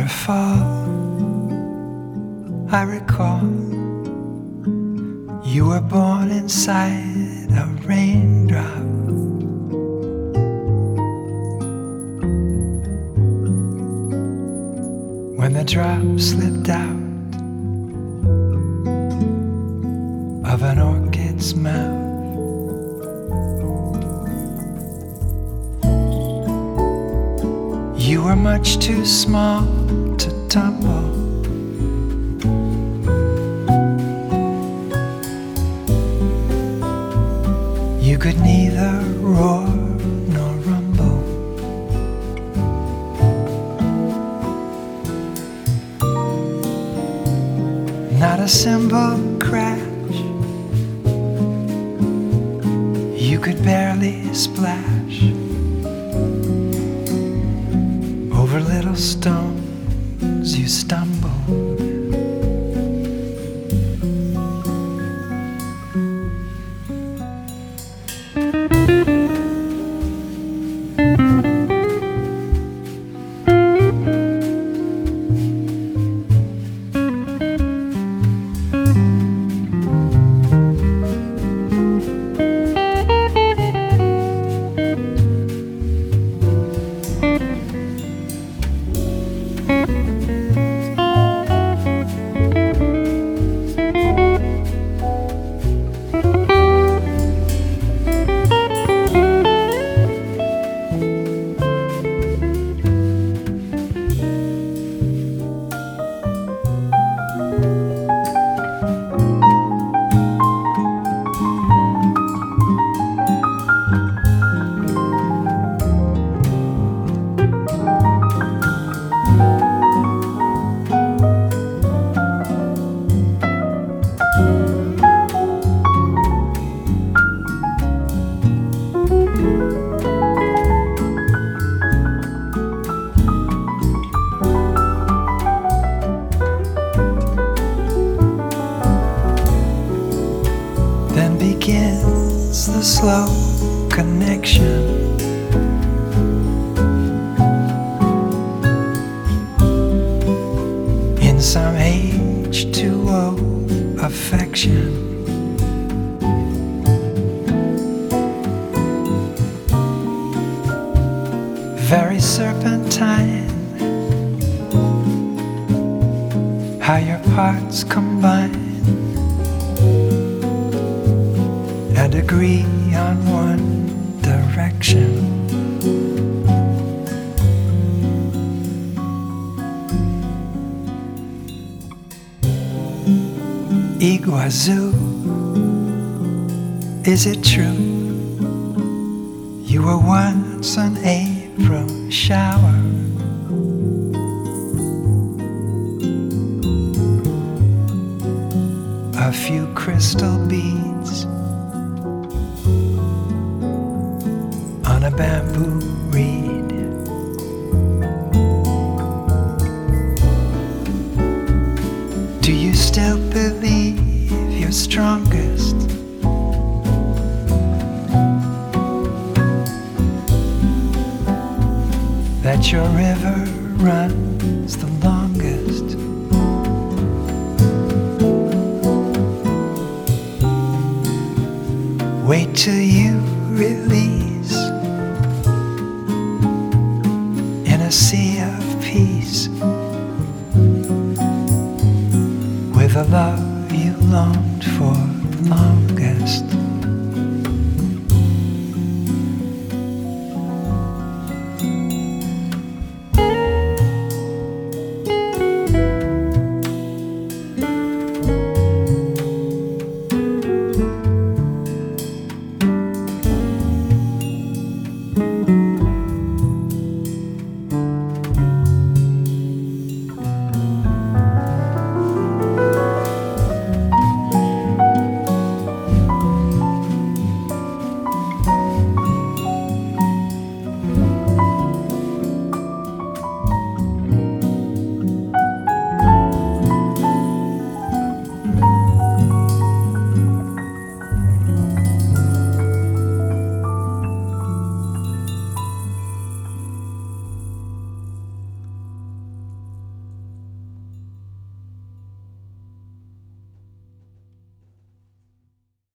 waterfall, I recall you were born inside a raindrop. When the drop slipped out of an orchid's mouth, you were much too small to tumble. You could neither roar nor rumble. Not a cymbal crash. You could barely splash over little stones. You stumbled. Then begins the slow connection. In some H2O affection. Very serpentine, how your parts combine and agree on one direction. Iguazu, is it true? You were once an April shower. A few crystal beads on a bamboo reed. Do you still believe you're strongest? That your river runs the longest? Wait till you release in a sea of peace with a love you longed for longest.